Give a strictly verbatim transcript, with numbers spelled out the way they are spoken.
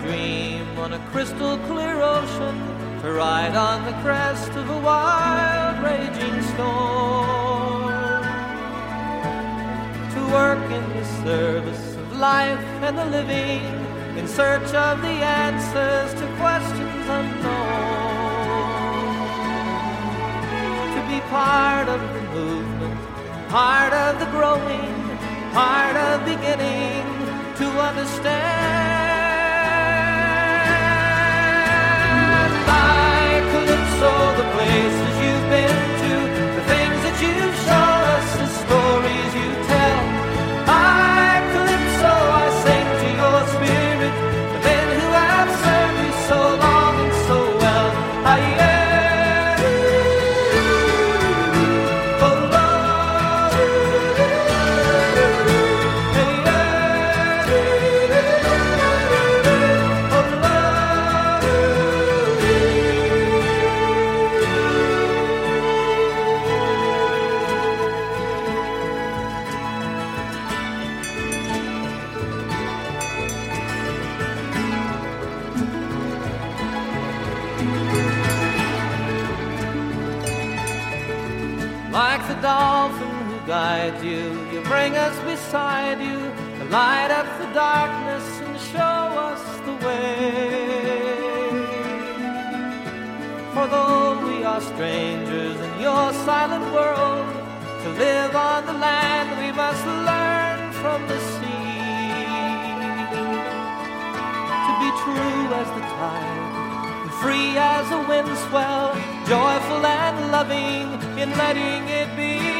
dream on a crystal clear ocean, to ride on the crest of a wild raging storm, to work in the service of life and the living, in search of the answers to questions unknown, to be part of the movement, part of the growing, part of beginning to understand. By Calypso, the places you've been to, the things that you've shown us, the stories you tell. By Calypso, I sing to your spirit, the men who have served you so long and so well. I am like the dolphin who guides you, you bring us beside you, to light up the darkness and show us the way. For though we are strangers in your silent world, to live on the land we must learn from the sea, to be true as the tide, free as a wind swell, joyful and loving in letting it be.